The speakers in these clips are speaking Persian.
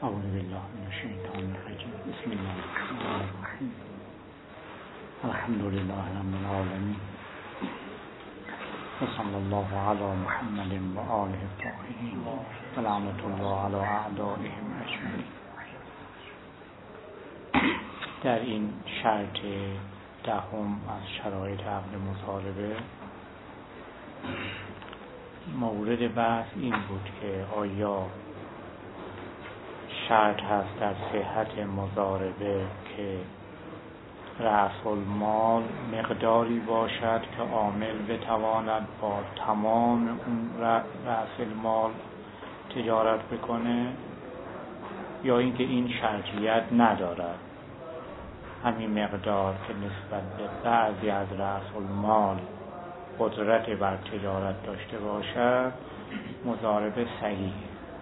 اعوذ بالله من الشیطان الرجیم. بسم الله الرحمن الرحیم. الحمد لله رب العالمین و صلی الله علی محمد و آله الطاهرین و لعنة الله علی اعدائهم اجمعین. در این شرط دهم از شرایط عقد مصالحه مورد بحث این بود که آیا شرط هست در صحت مضاربه که رأس المال مقداری باشد که عامل بتواند با تمام اون رأس المال تجارت بکنه، یا اینکه این شرطیت ندارد، همین مقدار که نسبت به بعضی از رأس المال قدرت بر تجارت داشته باشد مضاربه صحیح.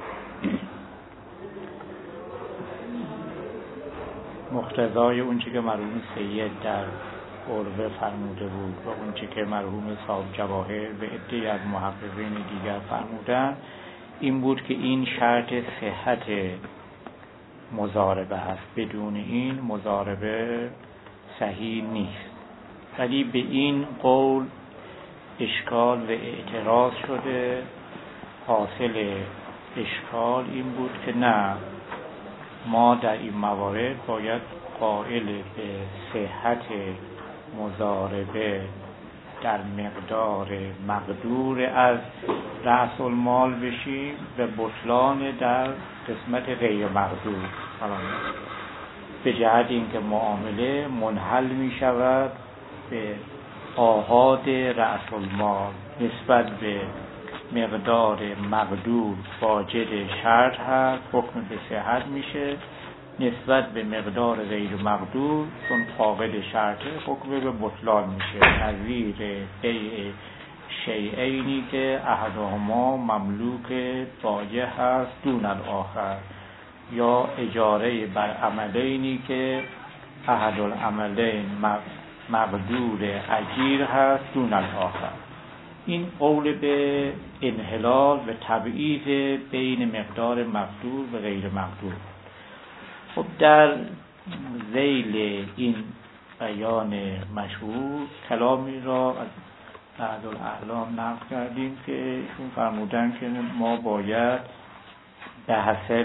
مقتضای اونچه که مرحوم سید در عربه فرموده بود و اونچه که مرحوم صاحب جواهر و عده‌ای از محققین دیگر فرمودن این بود که این شرط صحت مضاربه هست، بدون این مضاربه صحیح نیست. ولی به این قول اشکال و اعتراض شده. حاصل اشکال این بود که نه، ما در این موارد باید قائل به صحت مضاربه در مقدار مقدور از رأس المال بشیم و بطلان در قسمت غیر مقدور، به جهت اینکه معامله منحل می شود به آحاد رأس المال. نسبت به مقدار مقدور واجد شرط هست، حکم به صحت میشه. نسبت به مقدار غیر مقدور چون فاقد شرطه حکم به بطلان میشه. نظیر بیع شیئینی که احدهما مملوک بایع هست دون الاخر، یا اجاره بر عملینی که احد العملین مقدور اجیر هست دون الاخر. این قول به انحلال و تبعیض بین مقدار مقدور و غیر مقدور. خب در ذیل این بیان مشهور کلامی را از بعض الاعلام نقل کردیم که ایشون فرمودن که ما باید به حسب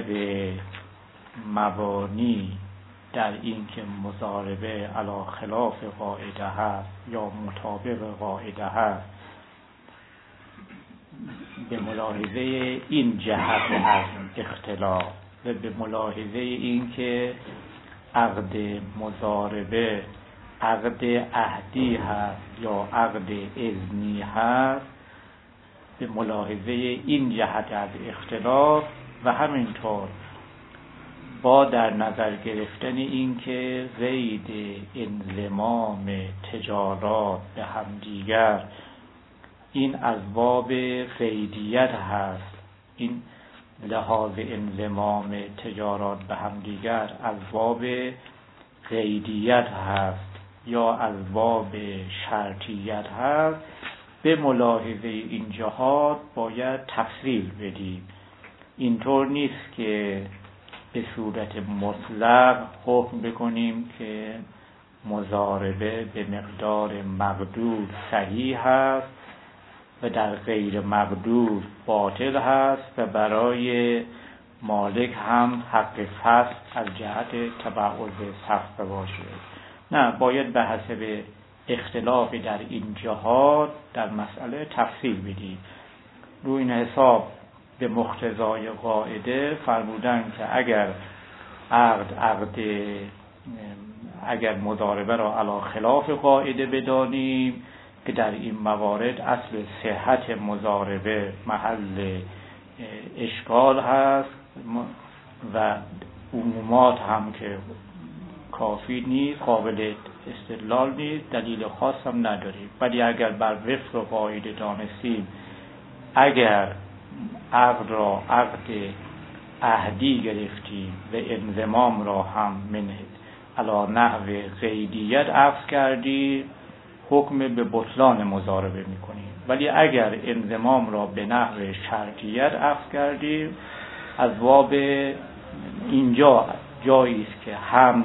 مبانی در این که مضاربه علی خلاف قاعده هست یا مطابق قاعده هست به ملاحظه این جهت از اختلاف و به ملاحظه این که عقد مضاربه عقد عهدی هست یا عقد اذنی هست، به ملاحظه این جهت از اختلاف و همینطور با در نظر گرفتن این که قید انضمام تجارات به همدیگر این از باب قیدیت هست، این لحاظ انضمام تجارات به همدیگر از باب قیدیت هست یا از باب شرطیت هست، به ملاحظه این جهات باید تفصیل بدیم. اینطور نیست که به صورت مطلق حکم بکنیم که مضاربه به مقدار مقدور صحیح هست و در غیر مقدور باطل هست و برای مالک هم حق فسخ از جهت تبعض سخت باشه. نه، باید به حسب اختلاف در این جهات در مسئله تفصیل بدیم. روی این حساب به مقتضای قاعده فرمودن که اگر مضاربه را علی خلاف قاعده بدانیم که در این موارد اصل صحت مضاربه محل اشکال هست و عمومات هم که کافی نیست، قابل استدلال نیست، دلیل خاص هم نداریم. ولی اگر بر وفق قاعده دانستیم اگر عقد را عقد عهدی گرفتیم و انضمام را هم من علی نحو قیدیت عفظ کردیم حکم به بطلان مضاربه میکنیم. ولی اگر انضمام را به نحو شرطیت عفظ کردیم از باب اینجا جایی است که هم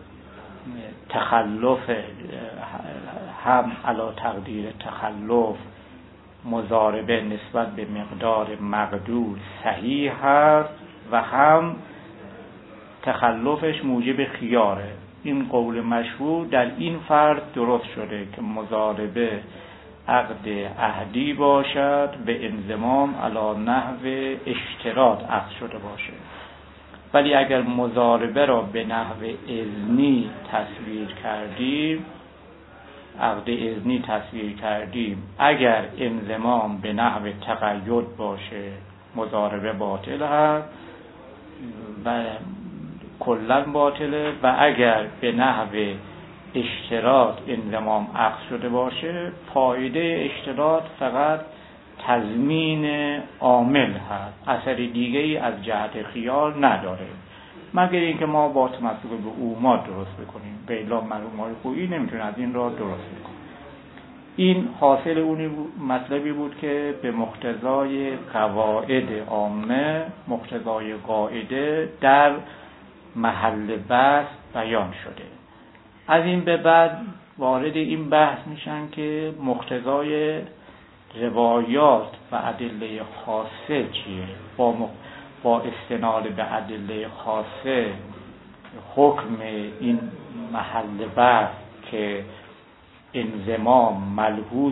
تخلف، هم علی تقدیر تخلف مضاربه نسبت به مقدار مقدور صحیح هست و هم تخلفش موجب خیاره. این قول مشهور در این فرض درست شده که مضاربه عقد عهدی باشد به انضمام علی نحو اشتراط عقد شده باشه، ولی اگر مضاربه را به نحو اذنی تصویر کردیم، عقد اذنی تصویر کردیم، اگر انضمام به نحو تقید باشه مضاربه باطل هست و کلا باطله، و اگر به نحو اشتراط انضمام عقد شده باشه فایده اشتراط فقط تضمین عامل هست، اثر دیگه ای از جهت خیال نداره، مگر اینکه ما با تمسک به اوما درست بکنیم، به الا مرحومای خویی نمیتونه از این را درست بکنه. این حاصل اون مطلبی بود که به مقتضای قواعد عامه، مقتضای قاعده در محل بحث بیان شده. از این به بعد وارد این بحث میشن که مقتضای روایات و ادله خاصه چیه. با استناد به ادله خاصه حکم این محل بحث که انضمام ملحوظ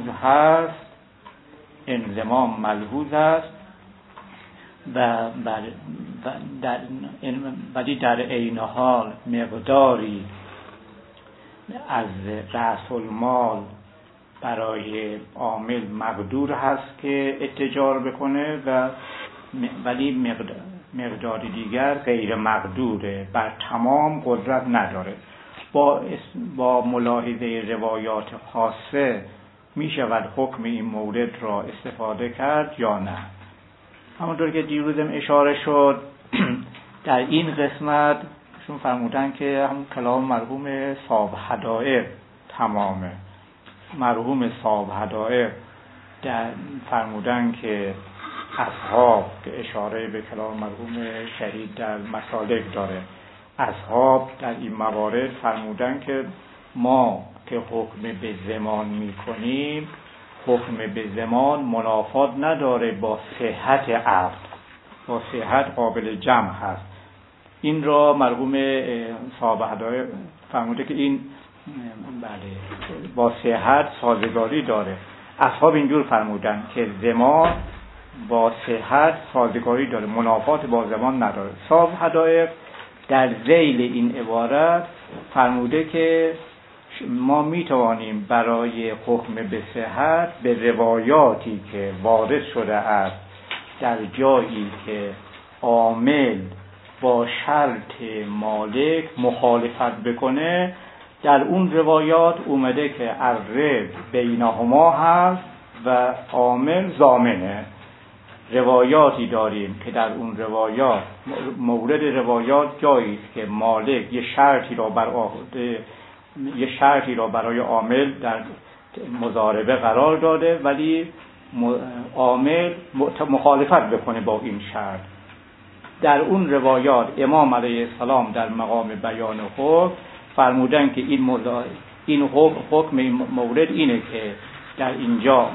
هست ولی در عین حال مقداری از رأس المال برای عامل مقدور هست که اتجار بکنه و ولی مقدار دیگر غیر مقدوره، بر تمام قدرت نداره. با ملاحظه روایات خاصه می شود حکم این مورد را استفاده کرد یا نه؟ همونطور که دیروزم اشاره شد در این قسمت شون فرمودن که هم کلام مرحوم صاحب حدائق تمامه. مرحوم صاحب حدائق در فرمودن که اصحاب، که اشاره به کلام مرحوم شهید در مسالک داره، اصحاب در این موارد فرمودن که ما که حکم به زمان می کنیم، حکم به زمان منافات نداره با صحت عقد، با صحت قابل جمع هست. این را مرحوم صاحب حدائق فرموده که این با صحت سازگاری داره. اصحاب اینجور فرمودن که زمان با صحت سازگاری داره، منافات با زمان نداره. صاحب حدائق در ذیل این عبارت فرموده که ما میتوانیم برای حکم به صحت به روایاتی که وارد شده است در جایی که عامل با شرط مالک مخالفت بکنه، در اون روایات اومده که الرب بینهما هست و عامل ضامنه. روایاتی داریم که در اون روایات، مورد روایات جایی است که مالک یه شرطی را برای عامل در مضاربه قرار داده، ولی عامل مخالفت بکنه با این شرط. در اون روایات امام علیه السلام در مقام بیان حکم فرمودن که این حکم مورد اینه که در اینجا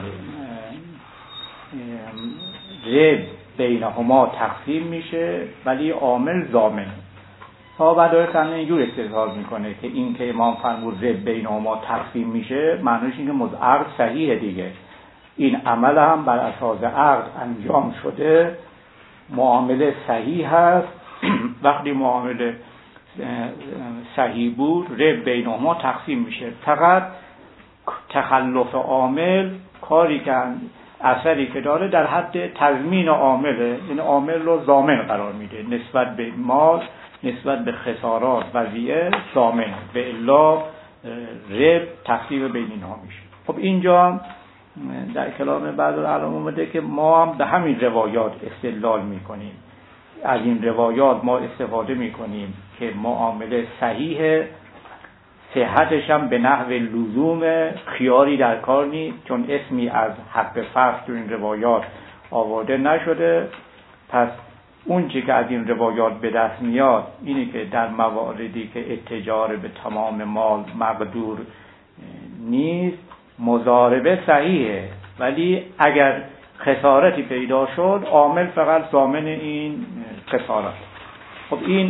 رب بینهما تقسیم میشه ولی عامل ضامن. صاحب حدائق اینجور استدلال میکنه که این که امام فرمود رب بینهما تقسیم میشه معنیش اینه که عقد صحیحه دیگه، این عمل هم بر اساس عقد انجام شده، معامله صحیح هست. وقتی معامله صحیح بود رب بینهما تقسیم میشه، فقط تخلف عامل کاری که اثری که داره در حد تضمین عامله، این عامل رو ضامن قرار میده نسبت به مال، نسبت به خسارات وضعیه ضامن، به الا رب تقسیم بین اینها میشه. خب اینجا در کلام بعض العلماء اومده که ما هم به همین روایات استدلال میکنیم، از این روایات ما استفاده میکنیم که معامله صحیحه، صحتش هم به نحو لزوم، خیاری در کار نیست، چون اسمی از حق فرض تو این روایات آورده نشده. پس اون چی که از این روایات به دست میاد اینه که در مواردی که اتجار به تمام مال مقدور نیست مضاربه صحیحه، ولی اگر خسارتی پیدا شد عامل فقط ضامن این خسارت. خب این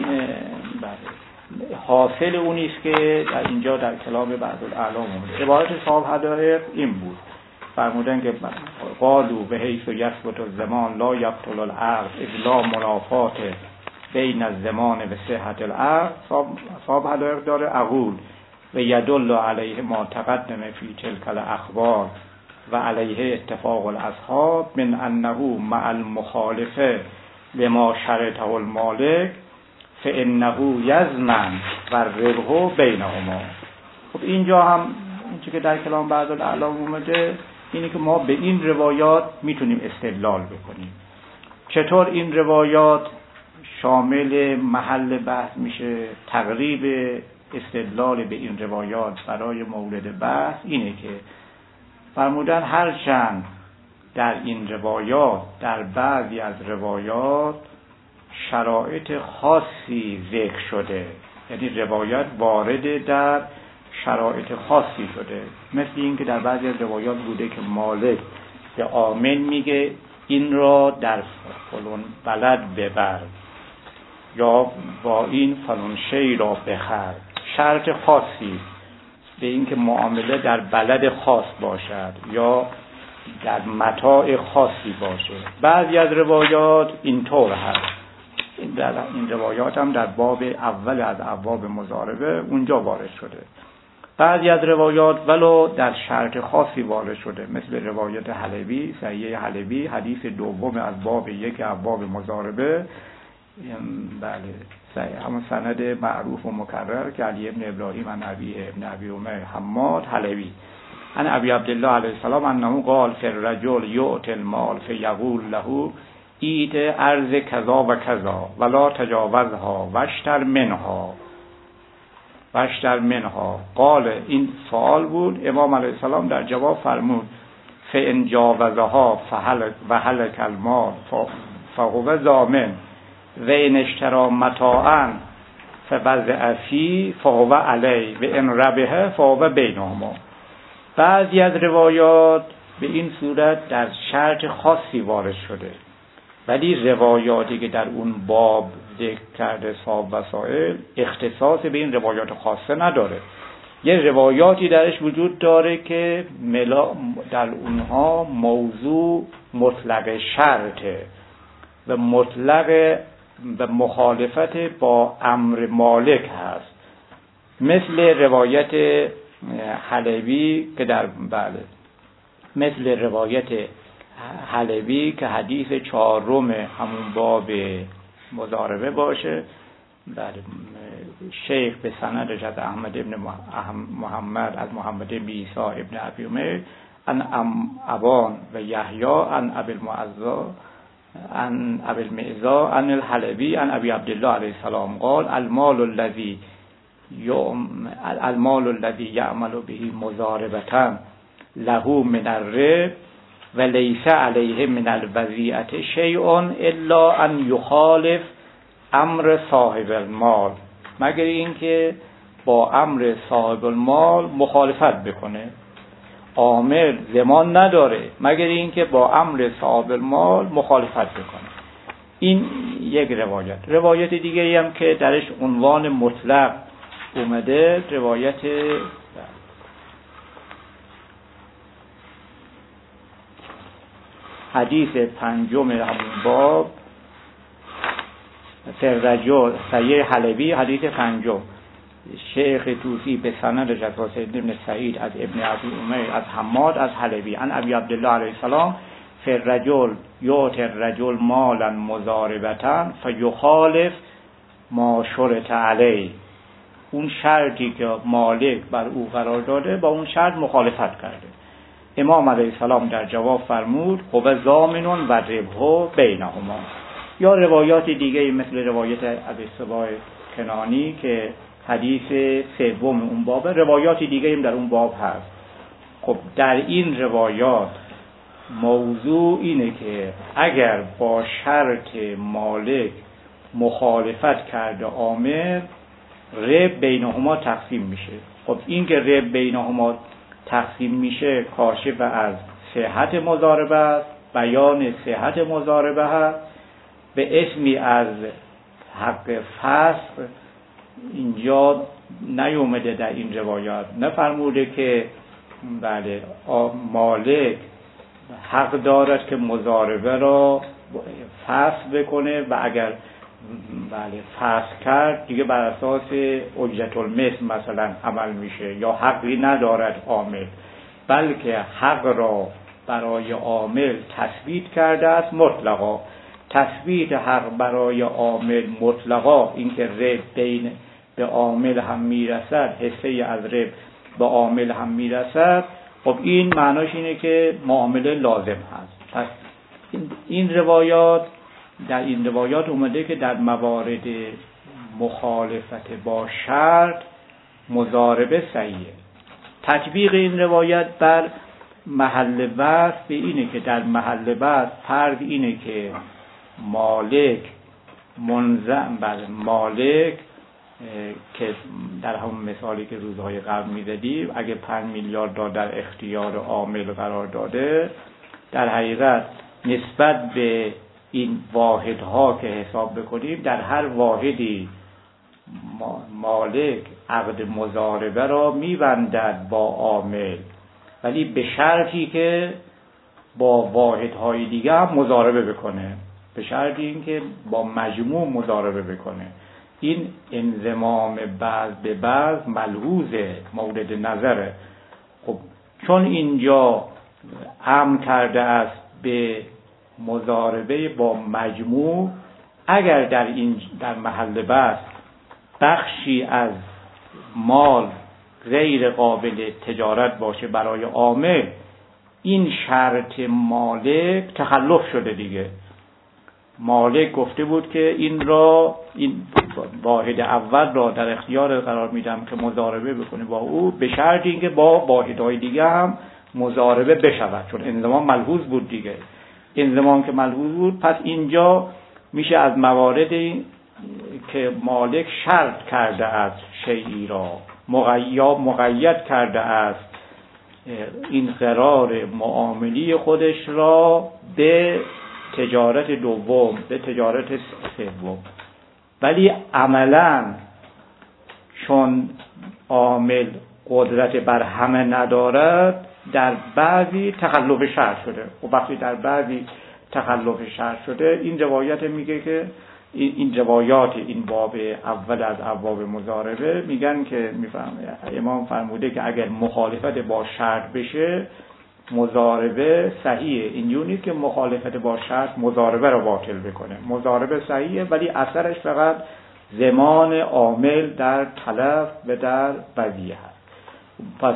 حاصل اونیست که در اینجا در کلام بعض الاعلام اومده. عبارت صاحب حدائق این بود، فرمودن که قالوا به حیث یثبت الزمان لا یبطل العقد الا منافات بین الزمان و صحت العقد. صاحب حدائق داره اقول و یدل علیه ما تقدم فی تلک الاخبار و علیه اتفاق الاصحاب من انه مع المخالفه لما شرطه المالک فانه یضمن و الربح بینهما. خب اینجا هم این که در کلام بعض الاعلام اومده اینه که ما به این روایات میتونیم استدلال بکنیم. چطور این روایات شامل محل بحث میشه؟ تقریب استدلال به این روایات برای مورد بحث اینه که فرمودن هرچند در این روایات در بعضی از روایات شرایط خاصی ذکر شده، یعنی روایت وارد در شرایط خاصی شده، مثل این که در بعضی از روایات بوده که مالک به عامل میگه این را در فلان بلد ببر یا با این فلان شی را بخر. شرط خاصی به این که معامله در بلد خاص باشد یا در متاع خاصی باشه. بعضی از روایات اینطور هست، این روایات هم در باب اول از ابواب مضاربه اونجا وارد شده. بعضی از روایات ولو در شرط خاصی وارد شده، مثل روایت حلبی، صحیح حلبی، حدیث دوم از باب یک ابواب مضاربه، بله همون سند معروف و مکرر که علی ابن ابراهیم عن ابی عمر حماد حلبی عن ابی عبدالله علیه السلام انه قال فی الرجل یؤتی المال فیقول له ایت ارض کذا و کذا ولا تجاوزها واشتر منها. قال این سوال بود، امام علیه السلام در جواب فرمود فان جاوزها فهلك المال فهو ضامن و ان اشترى متاعا فوضع فيه فهو علیه و ان ربح فهو بینهما. بعضی از روایات به این صورت در شرط خاصی وارد شده، ولی روایاتی که در اون باب ذکر کرده صاحب وسائل اختصاص به این روایات خاصه نداره. یه روایاتی درش وجود داره که در اونها موضوع مطلق شرطه و مطلق به مخالفت با امر مالک هست، مثل روایت حلبی که مثل روایت حلبی که حدیث 4 همون باب مضاربه باشه. بله، شیخ به سندش از احمد ابن محمد از محمد ابن عیسی ابن ابی عمر عن ابان و یحیی عن ابی المعزا عن الحلبی عن ابی عبدالله علیه السلام قال المال الذي يعمل به مضاربة له من الربح و لیس علیه من الوضیعة شیء الا ان یخالف امر صاحب المال، مگر اینکه با امر صاحب المال مخالفت بکنه. عامل ضمان نداره مگر اینکه با امر صاحب المال مخالفت بکنه. این یک روایت دیگه هم که درش عنوان مطلق اومده، روایت حدیث 5 همون باب فررجل صحیح حلبی حدیث 5 شیخ توسی به سندش از حسین بن سعید از ابن ابی عمر از حماد از حلبی عن ابی عبدالله علیه السلام فررجل یؤتی الرجل مالا مضاربة فیخالف ما شرط علیه. اون شرطی که مالک بر او قرار داده با اون شرط مخالفت کرده. امام علیه السلام در جواب فرمود هو ضامن و ربح بینهما. یا روایات دیگه مثل روایت ابی صباح کنانی که حدیث 3 اون باب، روایات دیگه هم در اون باب هست. خب در این روایات موضوع اینه که اگر با شرط مالک مخالفت کرده عامل، رب بینهما تقسیم میشه. خب این که رب بینهما تقسیم میشه کاشف از صحت مضاربه است، بیان صحت مضاربه هست، به اسمی از حق فسخ اینجا نیومده در این روایات. نفرموده که بله مالک حق دارد که مضاربه را فسخ بکنه و اگر بله فسخ کرد دیگه بر اساس اجرت المثل مثلا عمل میشه، یا حقی ندارد عامل، بلکه حق را برای عامل تثبیت کرده است مطلقا. تثبیت حق برای عامل مطلقا، اینکه رب بین به عامل هم میرسد، حصه از رب به عامل هم میرسد، خب این معناش اینه که معامله لازم هست. پس این روایات، در این روایات اومده که در موارد مخالفت با شرط مضاربه صحیحه. تطبیق این روایت بر محل بحث به اینه که در محل بحث فرض اینه که مالک منظم بر مالک که در همون مثالی که روزهای قبل می‌زدیم، اگه 5 میلیارد را در اختیار عامل قرار داده، در حقیقت نسبت به این واحدها که حساب بکنیم، در هر واحدی مالک عقد مضاربه را می‌بندد با عامل، ولی به شرطی که با واحدهای دیگه هم مضاربه بکنه، به شرطی اینکه با مجموع مضاربه بکنه. این انضمام بعض به بعض ملحوظه، مورد نظره. خب چون اینجا امر کرده است به مضاربه با مجموع، اگر در محل بحث بخشی از مال غیر قابل تجارت باشه برای عامل، این شرط مالک تخلف شده دیگه. مالک گفته بود که این واحد اول را در اختیار قرار میدم که مضاربه بکنه با او، به شرط اینکه با واحدهای دیگه هم مضاربه بشود، چون انضمام ملحوظ بود دیگه. انضمام که ملحوظ بود، پس اینجا میشه از مواردی که مالک شرط کرده است شیئی را، مقید کرده است این قرار معاملی خودش را به تجارت دوم، به تجارت سوم، ولی عملاً چون عامل قدرت بر همه ندارد، در بعضی تخلف شرط شده. و وقتی در بعضی تخلف شرط شده، این روایت میگه که این روایات این باب اول از ابواب مضاربه میگن که امام فرموده که اگر مخالفت با شرط بشه مضاربه صحیحه. اینجوری نیست که مخالفت با شرط مضاربه رو باطل بکنه. مضاربه صحیحه، ولی اثرش فقط زمان عامل در تلف و در بدیهه هست. پس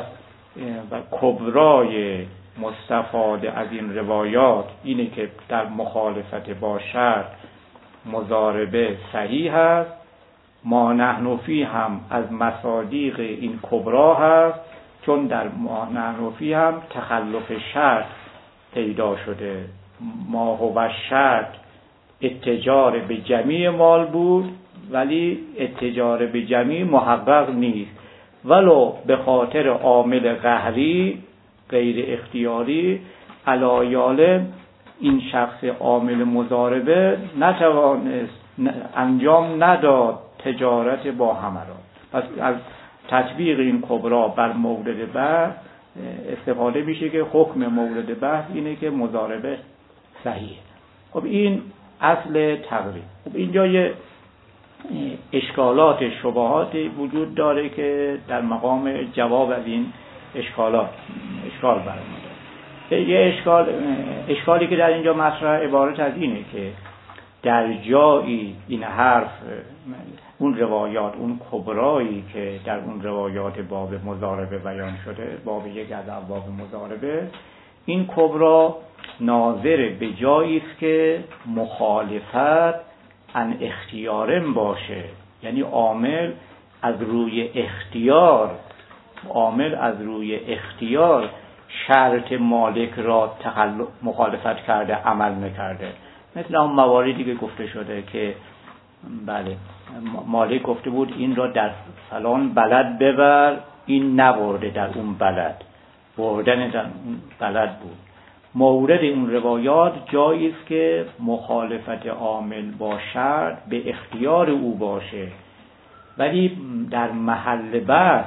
کبرای مستفاده از این روایات اینه که در مخالفت با شرط مضاربه صحیح هست. ما نحن فی هم از مصادیق این کبرا هست، چون در ما نحن فی هم تخلف شرط پیدا شده. ما هو شرط اتجار به جمیع مال بود، ولی اتجار به جمیع محقق نیست، ولو به خاطر عامل قهری غیر اختیاری علایال این شخص عامل مضاربه نتوانست انجام نداد تجارت با همه را. پس از تطبیق این کبرا بر مورد بحث استفاده میشه که حکم مورد بحث اینه که مضاربه صحیحه. خب این اصل تقریب. خب اینجا یه اشکالات شبهات وجود داره که در مقام جواب از این اشکال برمیاد. یه اشکالی که در اینجا مطرح عبارت از اینه که در جایی این حرف، اون روایات، اون کبرایی که در اون روایات باب مضاربه بیان شده، باب یک از ابواب مضاربه، این کبرا ناظر به جایی است که مخالفت عن اختیارم باشه، یعنی عامل از روی اختیار شرط مالک را مخالفت کرده، عمل نکرده. مثل اون مواردی که گفته شده که بله مالک گفته بود این را در فلان بلد ببر، این نبرده در اون بلد، بردن در اون بلد بود. مورد اون روایات جایی است که مخالفت عامل با شرط به اختیار او باشه، ولی در محل بحث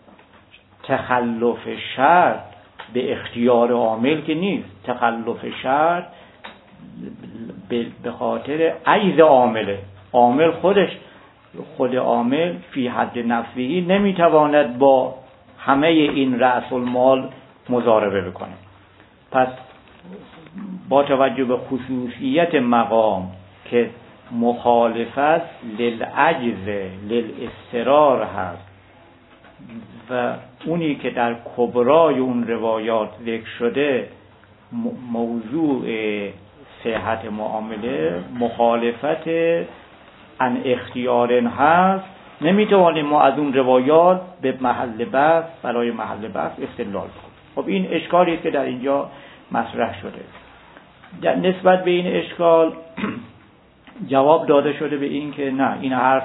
تخلف شرط به اختیار عامل که نیست. تخلف شرط به خاطر عجز عامله. عامل خود عامل فی حد نفسه نمیتواند با همه این رأس المال مضاربه بکنه. پس با توجه به خصوصیت مقام که مخالفت للعجز للاضطرار هست و اونی که در کبرای اون روایات ذکر شده موضوع صحت معامله مخالفت عن اختیار هست، نمیتوانیم ما از اون روایات به محل بحث برای محل بحث استدلال کنیم. خب این اشکالی است که در اینجا مطرح شده. در نسبت به این اشکال جواب داده شده به این که نه، این حرف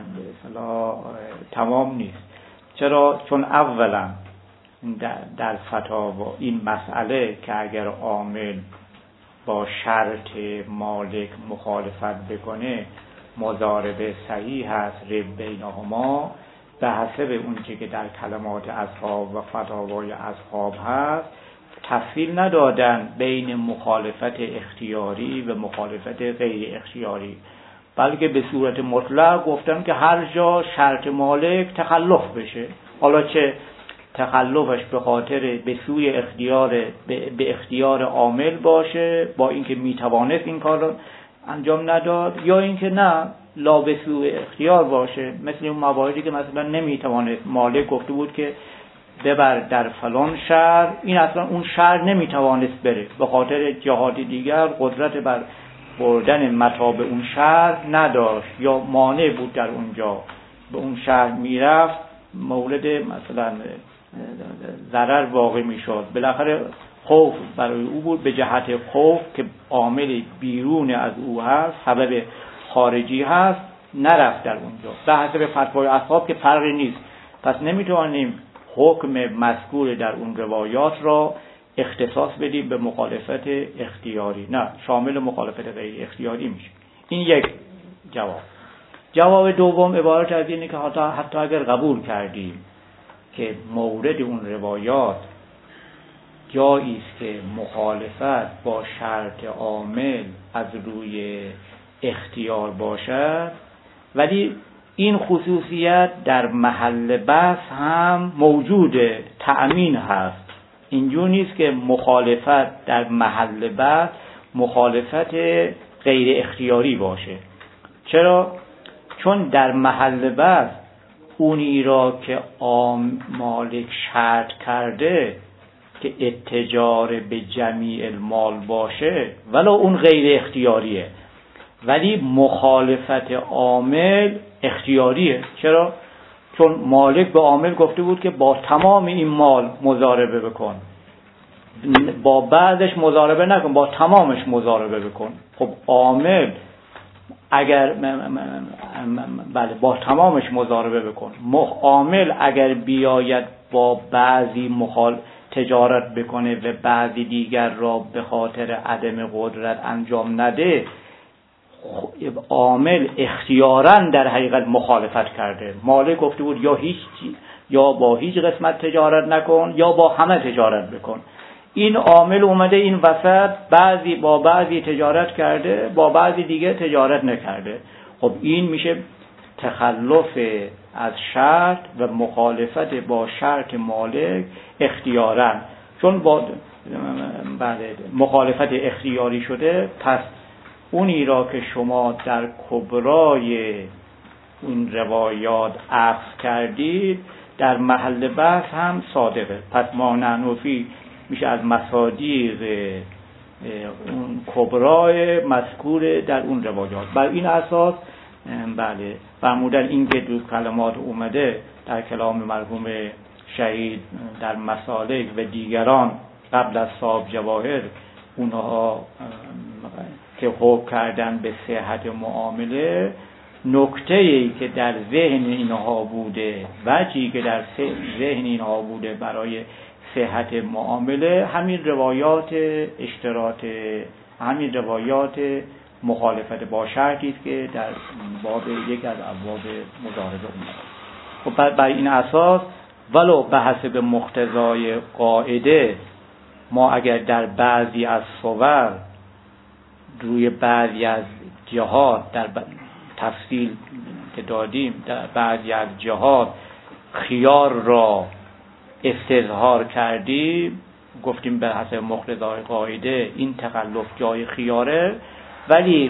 تمام نیست. چرا؟ چون اولا در فتاوا این مسئله که اگر عامل با شرط مالک مخالفت بکنه مضاربه صحیح هست رب بینهما، به حسب اون که در کلمات اصحاب و فتاوای اصحاب هست تفصیل ندادن بین مخالفت اختیاری و مخالفت غیر اختیاری، بلکه به صورت مطلق گفتن که هر جا شرط مالک تخلف بشه، حالا چه تخلفش به خاطر به سوی به اختیار عامل باشه با اینکه میتوانست این کار رو انجام نداد، یا اینکه نه لا به سوی اختیار باشه، مثل اون مواردی که مثلا نمیتوانست، مالک گفته بود که ببر در فلان شهر، این اصلا اون شهر نمیتوانست بره به خاطر جهات دیگر قدرت بر بردن متاع به اون شهر نداشت یا مانع بود در اونجا، به اون شهر میرفت مورد مثلا ضرر واقع میشد، بالاخره خوف برای او بود، به جهت خوف که عامل بیرون از او هست، سبب خارجی هست، نرفت در اونجا. به حسب فتوای اصحاب که فرقی نیست، پس نمیتونیم حکم مذکور در اون روایات را اختصاص بدیم به مخالفت اختیاری، نه، شامل مخالفت غیر اختیاری میشه. این یک جواب. جواب دوم عبارت از اینه که حتی اگر قبول کردیم که مورد اون روایات جایی است که مخالفت با شرط عامل از روی اختیار باشد، ولی این خصوصیت در محل بحث هم موجوده، تأمین هست. اینجور نیست که مخالفت در محل بحث مخالفت غیر اختیاری باشه. چرا؟ چون در محل بحث اونی را که مالک شرط کرده که اتجار به جمیع المال باشه ولو اون غیر اختیاریه، ولی مخالفت عامل اختیاریه. چرا؟ چون مالک به عامل گفته بود که با تمام این مال مضاربه بکن، با بعضش مضاربه نکن، با تمامش مضاربه بکن. خب عامل اگر بله با تمامش مضاربه بکن، عامل اگر بیاید با بعضی تجارت بکنه و بعضی دیگر را به خاطر عدم قدرت انجام نده، عامل اختیاراً در حقیقت مخالفت کرده. مالک گفته بود یا با هیچ قسمت تجارت نکن یا با همه تجارت بکن. این عامل اومده این وسط با بعضی تجارت کرده، با بعضی دیگه تجارت نکرده. خب این میشه تخلف از شرط و مخالفت با شرط مالک اختیاراً. چون با مخالفت اختیاری شده، پس اونی را که شما در کبرای این روایات عکس کردید در محل بحث هم صادقه. پس ما نحنفی میشه از مصادیق اون کبرای مذکور در اون روایات. بر این اساس فرمودن این که دو کلمات اومده در کلام مرحوم شهید در مسالک و دیگران قبل از صاحب جواهر اونها که حکم کردن به صحت معامله، نکته‌ای که در ذهن اینها بوده، وجهی که در ذهن اینها بوده برای صحت معامله، همین روایات اشتراط، همین روایات مخالفت با شرطی است که در باب یک از ابواب مضاربه اومده. خب بر این اساس ولو به حسب مقتضای قاعده ما اگر در بعضی از صور روی بعضی از جهات در تفصیل که دادیم در بعضی از جهات خیار را استظهار کردیم، گفتیم به حسب مقتضای قاعده این تخلف جای خیاره، ولی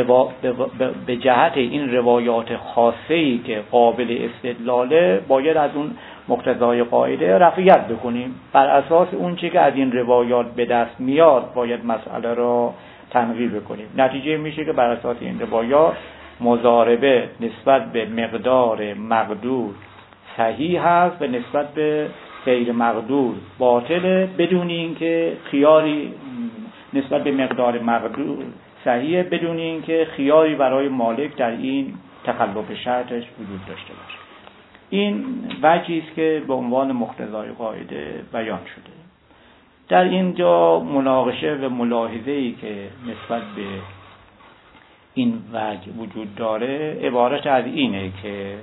به جهت این روایات خاصه‌ای که قابل استدلاله باید از اون مقتضای قاعده رفعیت بکنیم. بر اساس اون چیزی که از این روایات به دست میاد باید مسئله را تنقیح بکنیم. نتیجه میشه که بر اساس این روایات مضاربه نسبت به مقدار مقدور صحیح هست و نسبت به غیر مقدور باطله، بدون اینکه خیاری نسبت به مقدار مقدور صحیحه، بدون اینکه خیاری برای مالک در این تخلف شرطش وجود داشته باشه. این وجهی است که به عنوان مقتضای قاعده بیان شده. در اینجا مناقشه و ملاحظه‌ای که نسبت به این وجه وجود داره عبارت از اینه که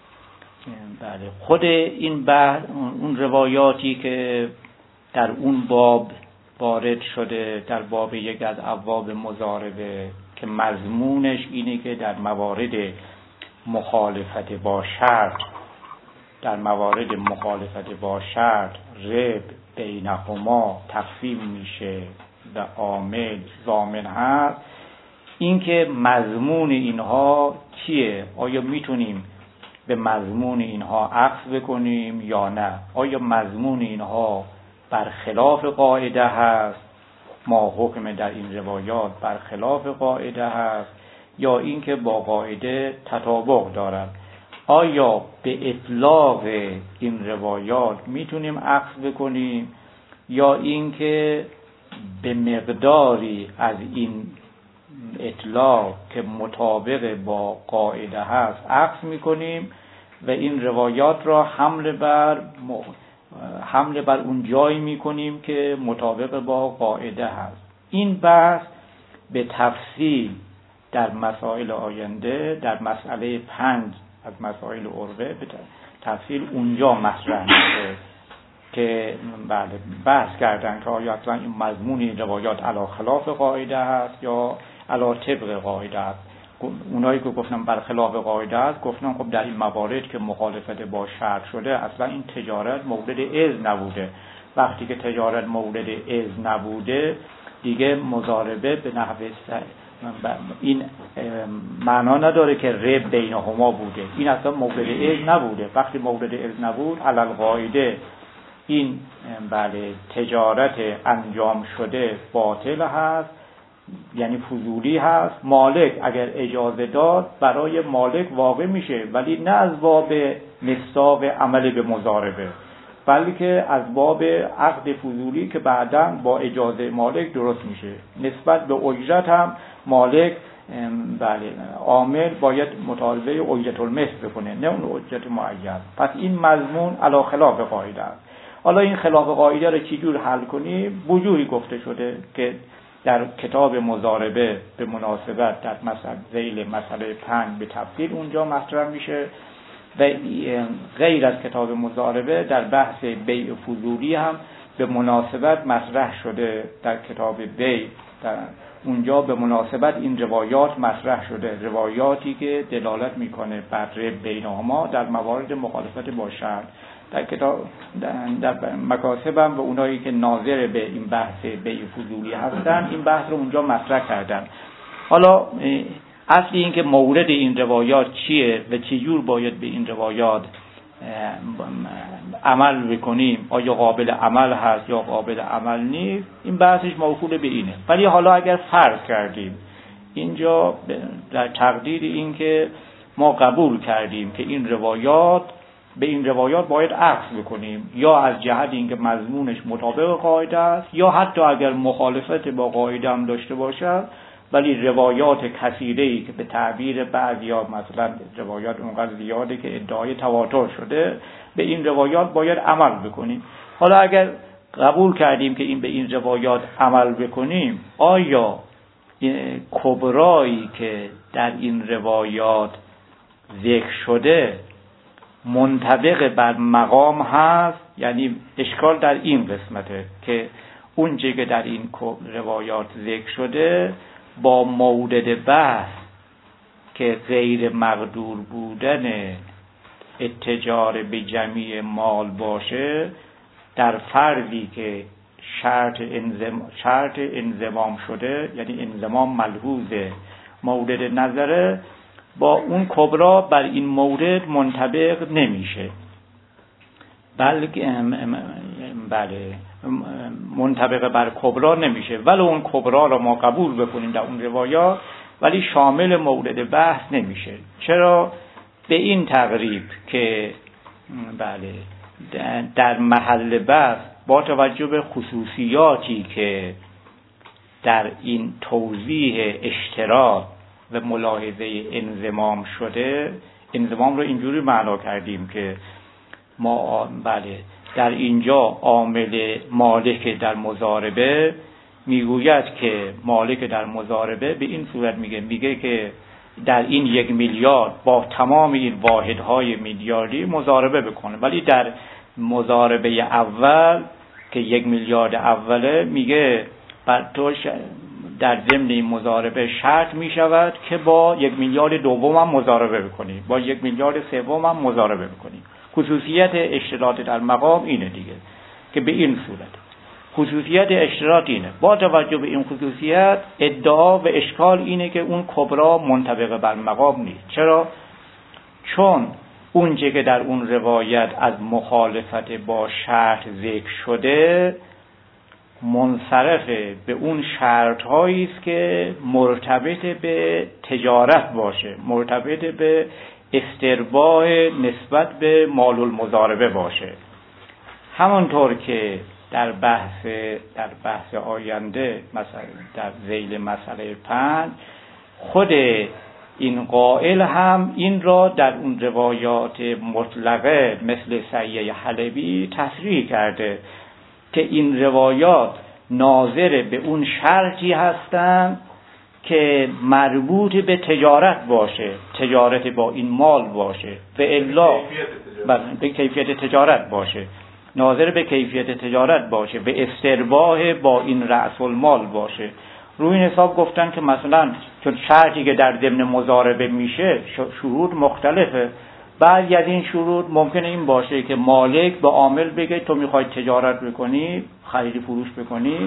بله خود این بحث اون روایاتی که در اون باب وارد شده، در باب یک از ابواب مضاربه، که مضمونش اینه که در موارد مخالفت با شرط، در موارد مخالفت با شرط رب بینهما تقسیم میشه و عامل ضامن هست. این که مضمون اینها چیه؟ آیا میتونیم به مضمون اینها عکس بکنیم یا نه؟ آیا مضمون اینها برخلاف قاعده هست، ما حکم در این روایات برخلاف قاعده هست، یا اینکه با قاعده تطابق دارد؟ آیا به اطلاق این روایات میتونیم عکس بکنیم یا اینکه به مقداری از این اطلاق که مطابق با قاعده هست عکس میکنیم و این روایات را حمل بر اون جایی میکنیم که مطابق با قاعده هست؟ این بحث به تفصیل در مسائل آینده، در مسئله 5 از مسائل عربه به تفصیل اونجا مطرح میشه که بله بحث کردن که آیا اصلا این مضمون این روایات علی خلاف قاعده هست یا علی طبق قاعده است. اونایی که گفتن برخلاف قاعده است گفتن خب در این موارد که مخالفت با شرط شده اصلا این تجارت مورد اذن نبوده. وقتی که تجارت مورد اذن نبوده دیگه مضاربه به نحو این معنا نداره که رب بینهما بوده، این اصلا مورد اذن نبوده. وقتی مورد اذن نبود علل قاعده این بله تجارت انجام شده باطل هست، یعنی فضولی هست. مالک اگر اجازه داد برای مالک واقع میشه، ولی نه از باب مصداق عمل به مضاربه، بلکه از باب عقد فضولی که بعداً با اجازه مالک درست میشه. نسبت به اجرت هم مالک بله عامل باید مطالبه اجرت المثل بکنه، نه اون اجرت معین. پس این مضمون علی خلاف قاعده است. حالا این خلاف قاعده رو چجور حل کنیم؟ وجوهی گفته شده که در کتاب مضاربه به مناسبت در ذیل مسئله 5 به تفصیل اونجا مطرح میشه و غیر از کتاب مضاربه در بحث بیع فضولی هم به مناسبت مطرح شده. در کتاب بیع در اونجا به مناسبت این روایات مطرح شده، روایاتی که دلالت میکنه بر رب بینهما در موارد مخالفت با شرط. در کتاب در مکاسب هم و اونایی که ناظر به این بحث بیع فضولی هستن این بحث رو اونجا مطرح کردن. حالا اصلی این که مورد این روایات چیه و چجور باید به این روایات عمل بکنیم، آیا قابل عمل هست یا قابل عمل نیست، این بحثش موکول به اینه. ولی حالا اگر فرض کردیم اینجا در تقدیر این که ما قبول کردیم که این روایات به این روایات باید عکس بکنیم، یا از جهت اینکه مضمونش مطابق قاعده است، یا حتی اگر مخالفت با قاعده هم داشته باشد ولی روایات کثیره‌ای که به تعبیر بعضیا مثلا روایات اونقدر زیاده که ادعای تواتر شده، به این روایات باید عمل بکنیم. حالا اگر قبول کردیم که این به این روایات عمل بکنیم، آیا کبرایی که در این روایات ذکر شده منطبق بر مقام هست؟ یعنی اشکال در این قسمته که اون چیزی که در این روایات ذکر شده با مورد بحث که غیر مقدور بودن اتجار به جمیع مال باشه، در فردی که شرط انضمام شده، یعنی انضمام ملحوظ مورد نظره، با اون کبرا بر این مورد منطبق نمیشه، بله منطبق بر کبرا نمیشه، ولی اون کبرا رو ما قبول بکنیم در اون روایات، ولی شامل مورد بحث نمیشه. چرا؟ به این تقریب که بله در محل بحث با توجه به خصوصیاتی که در این توضیح اشتراک و ملاحظه انضمام شده، انضمام رو اینجوری معنا کردیم که ما بله در اینجا عامل مالک در مضاربه میگوید که مالک در مضاربه به این صورت میگه که در این 1 میلیارد با تمام این واحدهای میلیاردی مضاربه بکنه، ولی در مضاربه اول که 1 میلیارد اوله میگه بر تو در ضمن این مضاربه شرط می شود که با 1 میلیارد دوم هم مضاربه بکنی، با 1 میلیارد سوم هم مضاربه بکنی. خصوصیت اشتراط در مقام اینه دیگه که به این صورت خصوصیت اشتراط اینه. با توجه به این خصوصیت ادعا و اشکال اینه که اون کبرا منطبق بر مقام نیست. چرا؟ چون اون چه که در اون روایت از مخالفت با شرط ذکر شده منصرف به اون شرط هایی است که مرتبط به تجارت باشه، مرتبط به استرباح نسبت به مال المضاربه باشه. همانطور که در بحث آینده مثلا در ذیل مسئله 5 خود این قائل هم این را در اون روایات مطلقه مثل سعیه حلبی تصریح کرده که این روایات ناظر به اون شرطی هستند که مربوط به تجارت باشه، تجارت با این مال باشه، و الا به کیفیت تجارت باشه، ناظر به کیفیت تجارت باشه، به استرباح با این رأس المال باشه. روی این حساب گفتن که مثلا چون شرطی که در ضمن مضاربه میشه شروط مختلفه، بعضی از این شروط ممکنه این باشه که مالک به عامل بگه تو میخوای تجارت بکنی، خرید فروش بکنی،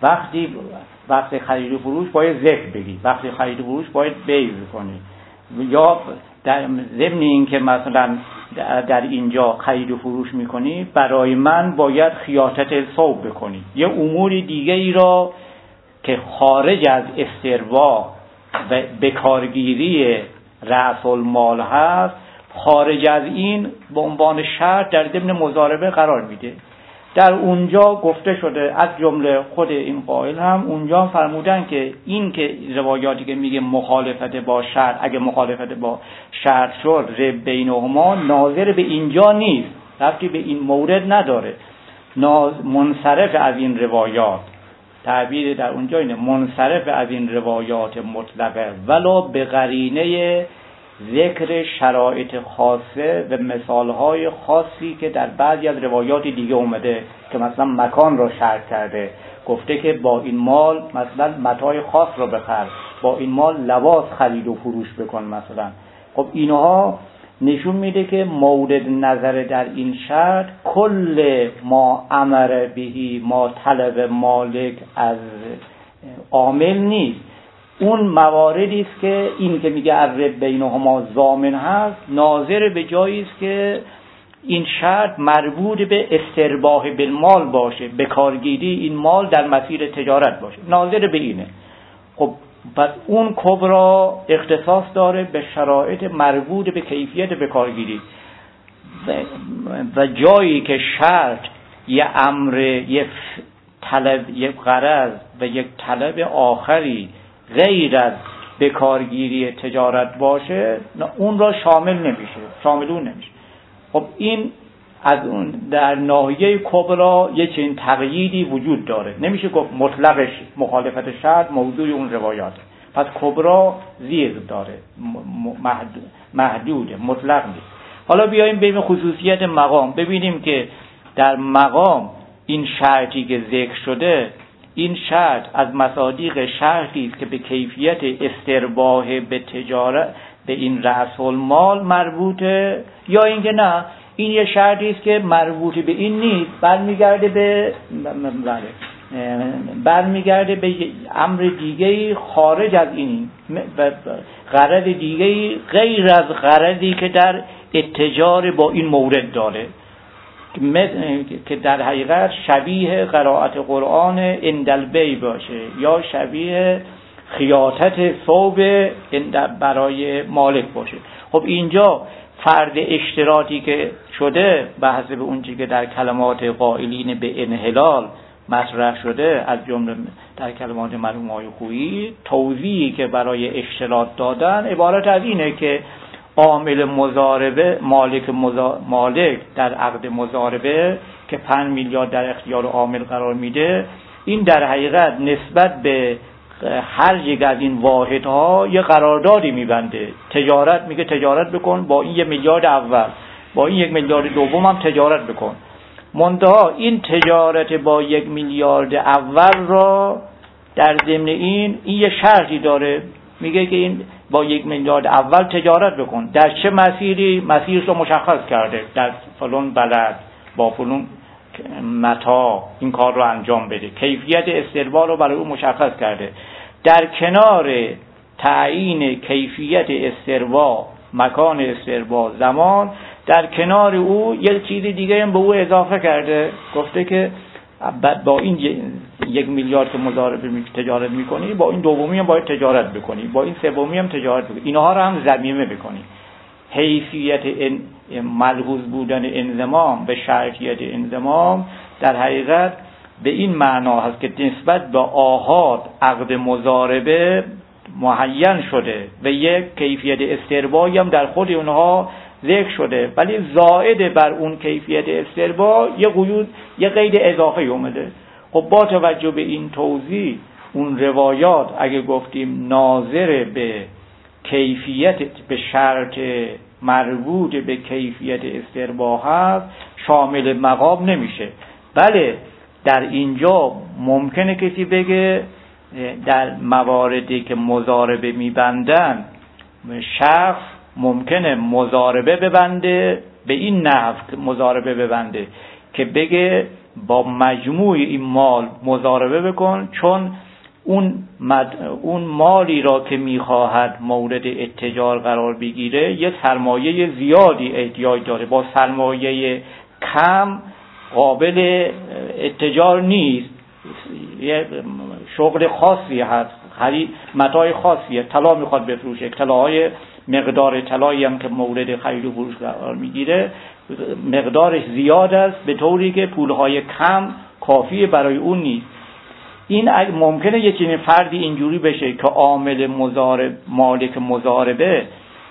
وقتی خرید فروش باید ذکر بگی، وقتی خرید فروش باید بیع بکنی، یا در ضمن این که مثلا در اینجا خرید و فروش میکنی برای من باید خیاطت ثوب بکنی، یه امور دیگه ای را که خارج از استروا و بکارگیری رأس المال هست، خارج از این به عنوان شرط در ضمن مضاربه قرار میده. در اونجا گفته شده از جمله خود این قائل هم اونجا فرمودن که این که روایاتی که میگه مخالفت با شرط، اگه مخالفت با شرط شد رب بینهما ناظر به اینجا نیست، ربطی به این مورد نداره، منصرف از این روایات، تعبیر در اونجا اینه منصرف از این روایات مطلقه ولو به قرینه ذکر شرایط خاصه و مثالهای خاصی که در بعضی از روایات دیگه اومده که مثلا مکان رو شرط کرده، گفته که با این مال مثلا متاع خاص رو بخر، با این مال لباس خرید و فروش بکن مثلا. خب اینها نشون میده که مورد نظر در این شرط کل ما امر بهی ما طلب مالک از عامل نیست، اون مواردی است که این که میگه الرب بینهما ضامن هست ناظر به جایی است که این شرط مربوط به استرباح بالمال باشه، به کارگیری این مال در مسیر تجارت باشه، ناظر به اینه. خب پس اون کبرا اختصاص داره به شرایط مربوط به کیفیت به کارگیری. و جایی که شرط یه امر، یه طلب، یک غرض و یک طلب آخری غیر از بکارگیری تجارت باشه، اون را شامل اون نمیشه. خب این از اون در ناحیه کبرا یه چنین تقییدی وجود داره، نمیشه گفت مطلقش مخالفت شرط موضوع اون روایات. پس کبرا زیر داره، محدوده، مطلق نیست. حالا بیاییم ببینیم خصوصیت مقام. ببینیم که در مقام این شرطی که ذکر شده، این شرط از مصادیق شرطی است که به کیفیت استرباح به تجارت، به این رأس المال مربوطه، یا اینکه نه این یه شرطی است که مربوط به این نیست، برمیگرده به امر دیگه‌ای خارج از این، غرض دیگه‌ای غیر از غرضی که در اتجار با این مورد داره، که در حقیقت شبیه قرائت قرآن اندلبی باشه یا شبیه خیاطت ثوب برای مالک باشه. خب اینجا فرد اشتراطی که شده به حسب اون چیزی که در کلمات قائلین به انحلال مطرح شده، از جمله در کلمات مرحوم آقای خویی، توضیحی که برای اشتراط دادن عبارت از اینه که عامل مضاربه، مالک در عقد مضاربه که 5 میلیارد در اختیار عامل قرار میده، این در حقیقت نسبت به هر یک از این واحدها یه قراردادی میبنده. تجارت میگه تجارت بکن با این 1 میلیارد اول، با این 1 میلیارد دوم هم تجارت بکن. منتها این تجارت با 1 میلیارد اول را در ضمن این یه شرطی داره، میگه که این با 1 میلیارد اول تجارت بکن. در چه مسیری؟ مسیرش رو مشخص کرده، در فلان بلد با فلان متاع این کار رو انجام بده، کیفیت استربا رو برای او مشخص کرده. در کنار تعیین کیفیت استربا، مکان استربا، زمان، در کنار او یک چیز دیگه هم به او اضافه کرده، گفته که با این 1 میلیارد که مضاربه تجارت میکنی، با این دومی هم باید تجارت بکنی، با این سومی هم تجارت بکنی، اینها رو هم ضمیمه بکنی. حیثیت ملحوظ بودن انضمام به شرطیت انضمام در حقیقت به این معنا هست که نسبت به آحاد عقد مضاربه معین شده و یک کیفیت استربایی هم در خود اونها ذکر شده، ولی زائد بر اون کیفیت استربا یه قید اضافه اومده. خب با توجه به این توضیح، اون روایات اگه گفتیم ناظر به کیفیت، به شرط مربوط به کیفیت استربا هست، شامل مقام نمیشه. بله در اینجا ممکنه کسی بگه در مواردی که مضاربه میبندن، شخص ممکنه مضاربه ببنده، به این نحو مضاربه ببنده که بگه با مجموع این مال مضاربه بکن، چون اون مالی را که میخواهد مورد اتجار قرار بگیره یه سرمایه زیادی احتیاج داره، با سرمایه کم قابل اتجار نیست، یه شغل خاصی هست، خرید متاع خاصیه، طلا میخواد بفروشه، طلاهای مقدار طلایی هم که مورد خرید و فروش قرار میگیره مقدارش زیاد است، به طوری که پولهای کم کافی برای اون نیست. این ممکنه یه چنین فردی اینجوری بشه که عامل مالک مضاربه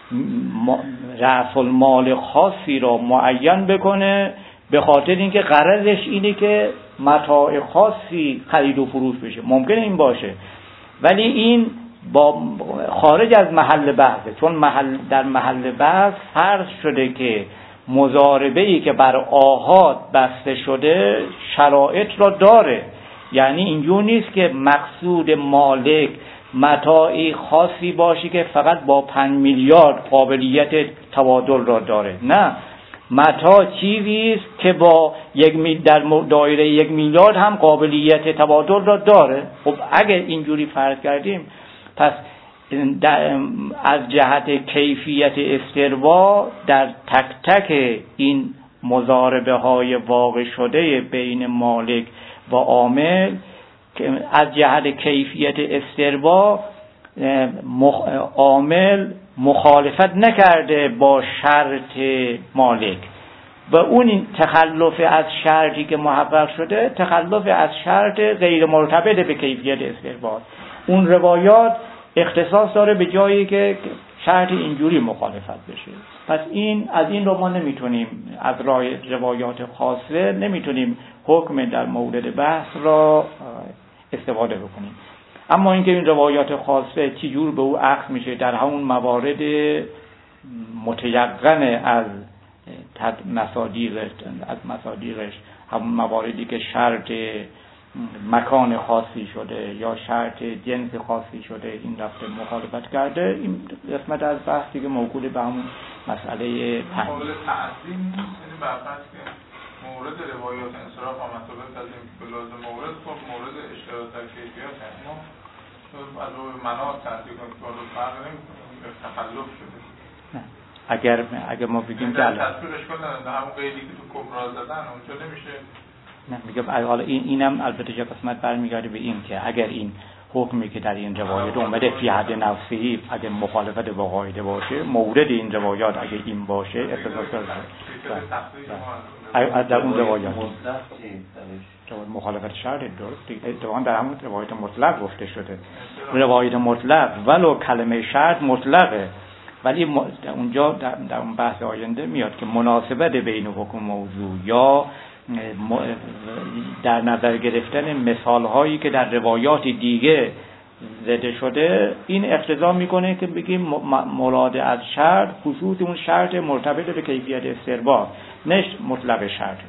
رأس المال خاصی را معین بکنه، به خاطر اینکه غرضش اینه که متاع خاصی خرید و فروش بشه، ممکنه این باشه، ولی این با خارج از محل بحثه، چون در محل بحث فرض شده که مضاربه‌ای که بر آحاد بسته شده شرایط را داره. یعنی اینجور نیست که مقصود مالک متاعی خاصی باشه که فقط با 5 میلیارد قابلیت تبادل را داره، نه، متاع چیزی است که با در دایره 1 میلیارد هم قابلیت تبادل را داره. خب اگه اینجوری فرض کردیم، پس از جهت کیفیت استربا در تک تک این مضاربه های واقع شده بین مالک و عامل، از جهت کیفیت استربا عامل مخالفت نکرده با شرط مالک، و اون تخلف از شرطی که محقق شده تخلف از شرط غیر مرتبط به کیفیت استحباب. اون روایات اختصاص داره به جایی که شرط اینجوری مخالفت بشه. پس از این رو ما نمیتونیم از روایات خاصه نمیتونیم حکم در مورد بحث را استفاده بکنیم. اما اینکه این روایات خاصه چی جور به او اخذ میشه در همون موارد متیقن از مصادیقش همون مواردی که شرط مکان خاصی شده یا شرط جنس خاصی شده این رفته مخالفت کرده، این قسمت از بحثی که موکول به همون مسئله پنج مورد تعظیم نیست، یعنی برفرض که مورد روایات انصراف و مطابق از این بلازم مورد اشتراط در کیفیت هست، ما از روی مناط تحقیق کنیم فرق نمی‌کنیم به تخلف شده. اگر ما بگیم که تصویر اشکال نداره همون قیدی که تو کبرا زدن اونجا نمیشه. نه میگم حالا اینم البته جا قسمت برمیگرده به این که اگر این حکمی که در این روایات اومده فی حد نفسی اگر مخالفت با قاعده باشه، مورد این روایات اگه این باشه اختصاص داره در اون روایات مخالفت شرط درست اتفاقا در همون روایت مطلق گفته شده. روایت مطلق ولو کلمه شرط مطلقه، ولی اونجا در اون بحث آینده میاد که مناسبت بین حکم موضوع یا در نظر گرفتن مثال هایی که در روایات دیگه زده شده این اقتضا میکنه که بگیم مراد از شرط خصوص اون شرط مرتبط به کیفیت استرباب نه مطلق شرط.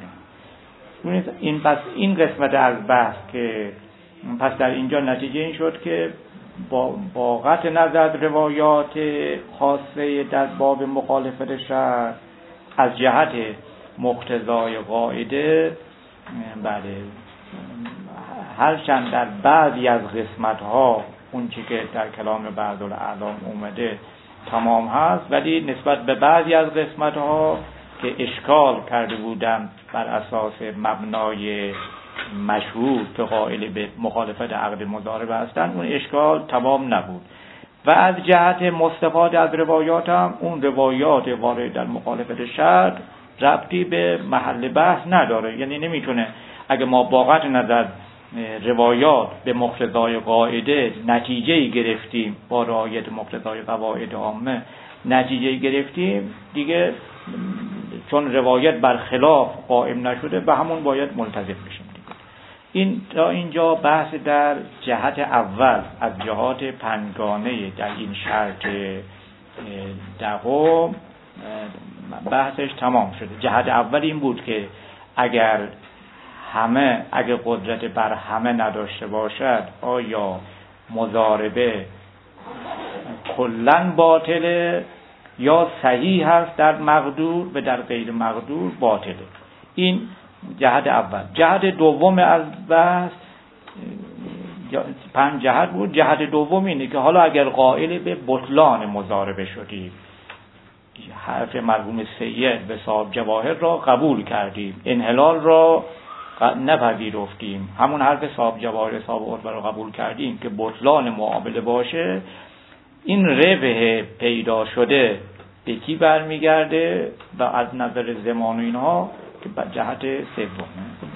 این قسمت از بحث که پس در اینجا نتیجه این شد که با قطع نظر روایات خاصه در باب مخالفت شرط از جهت مقتضای قاعده بله هرچند در بعضی از قسمت‌ها اون چی که در کلام بعض الاعلام اومده تمام هست، ولی نسبت به بعضی از قسمت‌ها که اشکال کرده بودن بر اساس مبنای مشهور که قائل به مخالفت عقد مضاربه هستند اون اشکال تمام نبود. و از جهت مستفاده از روایات هم اون روایات وارد در مخالفت شرط ربطی به محل بحث نداره، یعنی نمیتونه اگه ما با قطع نظر روایات به مقتضای قاعده نتیجه‌ای گرفتیم با رعایت مقتضای قواعد عامه نتیجه‌ای گرفتیم دیگه چون روایت بر خلاف قائم نشده به همون باید ملتزم بشیم دیگه. این تا اینجا بحث در جهت اول از جهات پنجگانه در این شرط دهم بحثش تمام شده. جهت اول این بود که اگر قدرت بر همه نداشته باشد آیا مضاربه کلاً باطله یا صحیح هست در مقدور و در غیر مقدور باطله. این جهت اول. جهت دوم از بحث 5 جهت بود. جهت دوم اینه که حالا اگر قائل به بطلان مضاربه شدیم حرف مرحوم سید به صاحب جواهر را قبول کردیم، انحلال را نپذیرفتیم، همون حرف صاحب جواهر صاحب عربه را قبول کردیم که بطلان معامله باشه، این ربح پیدا شده به کی برمیگرده و از نظر زمان و اینها که جهت سومه